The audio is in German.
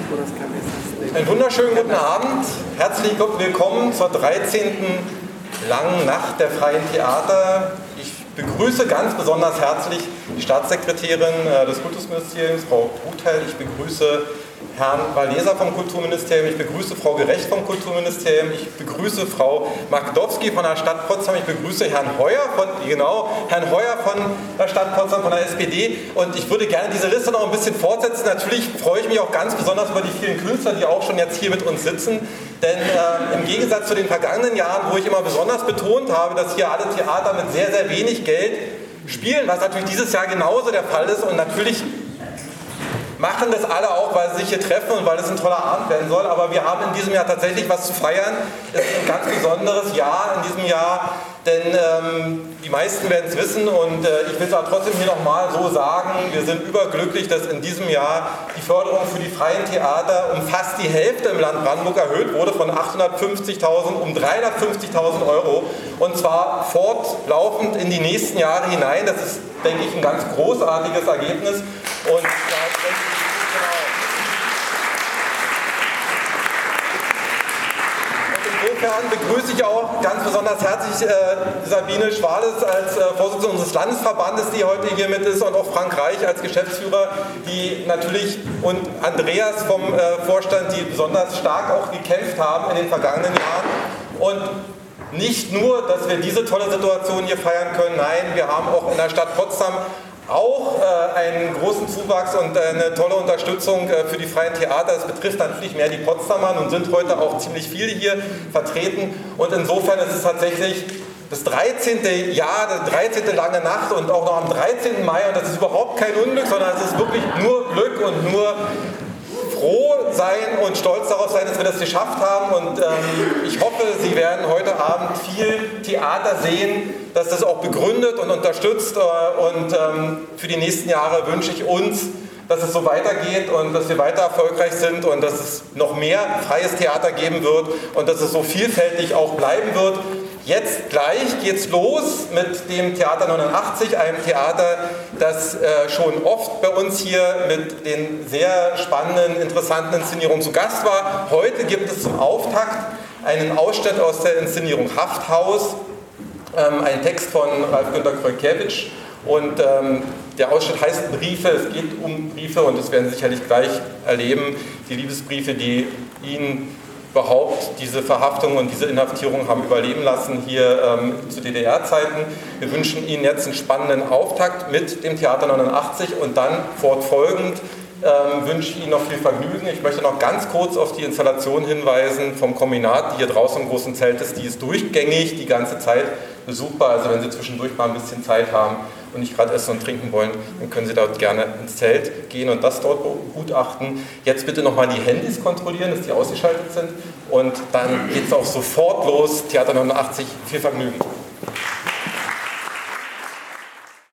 Einen wunderschönen guten Abend. Herzlich willkommen zur 13. langen Nacht der Freien Theater. Ich begrüße ganz besonders herzlich die Staatssekretärin des Kultusministeriums, Frau Ruthel. Ich begrüße Herrn Waleser vom Kulturministerium, ich begrüße Frau Gerecht vom Kulturministerium, ich begrüße Frau Magdowski von der Stadt Potsdam, ich begrüße Herrn Heuer von der Stadt Potsdam, von der SPD, und ich würde gerne diese Liste noch ein bisschen fortsetzen. Natürlich freue ich mich auch ganz besonders über die vielen Künstler, die auch schon jetzt hier mit uns sitzen, denn im Gegensatz zu den vergangenen Jahren, wo ich immer besonders betont habe, dass hier alle Theater mit sehr, sehr wenig Geld spielen, was natürlich dieses Jahr genauso der Fall ist, und natürlich machen das alle auch, weil sie sich hier treffen und weil es ein toller Abend werden soll. Aber wir haben in diesem Jahr tatsächlich was zu feiern. Es ist ein ganz besonderes Jahr in diesem Jahr, denn die meisten werden es wissen, und ich will es aber trotzdem hier nochmal so sagen: Wir sind überglücklich, dass in diesem Jahr die Förderung für die freien Theater um fast die Hälfte im Land Brandenburg erhöht wurde, von 850.000 um 350.000 Euro, und zwar fortlaufend in die nächsten Jahre hinein. Das ist, denke ich, ein ganz großartiges Ergebnis. Und insofern begrüße ich auch ganz besonders herzlich Sabine Schwales als Vorsitzende unseres Landesverbandes, die heute hier mit ist, und auch Frank Reich als Geschäftsführer, die natürlich, und Andreas vom Vorstand, die besonders stark auch gekämpft haben in den vergangenen Jahren. Und nicht nur, dass wir diese tolle Situation hier feiern können, nein, wir haben auch in der Stadt Potsdam auch einen großen Zuwachs und eine tolle Unterstützung für die freien Theater. Das betrifft natürlich mehr die Potsdamer, und sind heute auch ziemlich viele hier vertreten. Und insofern ist es tatsächlich das 13. Jahr, die 13. lange Nacht, und auch noch am 13. Mai. Und das ist überhaupt kein Unglück, sondern es ist wirklich nur Glück und nur froh sein und stolz darauf sein, dass wir das geschafft haben. Und ich hoffe, Sie werden heute Abend viel Theater sehen, dass das auch begründet und unterstützt. Und für die nächsten Jahre wünsche ich uns, dass es so weitergeht und dass wir weiter erfolgreich sind und dass es noch mehr freies Theater geben wird und dass es so vielfältig auch bleiben wird. Jetzt gleich geht's los mit dem Theater 89, einem Theater, das schon oft bei uns hier mit den sehr spannenden, interessanten Inszenierungen zu Gast war. Heute gibt es zum Auftakt einen Ausschnitt aus der Inszenierung Hafthaus, ein Text von Ralf-Günter Krojkiewicz, und der Ausschnitt heißt Briefe. Es geht um Briefe, und das werden Sie sicherlich gleich erleben, die Liebesbriefe, die Ihnen überhaupt diese Verhaftung und diese Inhaftierung haben überleben lassen hier zu DDR-Zeiten. Wir wünschen Ihnen jetzt einen spannenden Auftakt mit dem Theater 89, und dann fortfolgend wünsche ich Ihnen noch viel Vergnügen. Ich möchte noch ganz kurz auf die Installation hinweisen vom Kombinat, die hier draußen im großen Zelt ist. Die ist durchgängig die ganze Zeit besuchbar. Also wenn Sie zwischendurch mal ein bisschen Zeit haben und nicht gerade essen und trinken wollen, dann können Sie dort gerne ins Zelt gehen und das dort begutachten. Jetzt bitte nochmal die Handys kontrollieren, dass die ausgeschaltet sind. Und dann geht es auch sofort los. Theater 89, viel Vergnügen.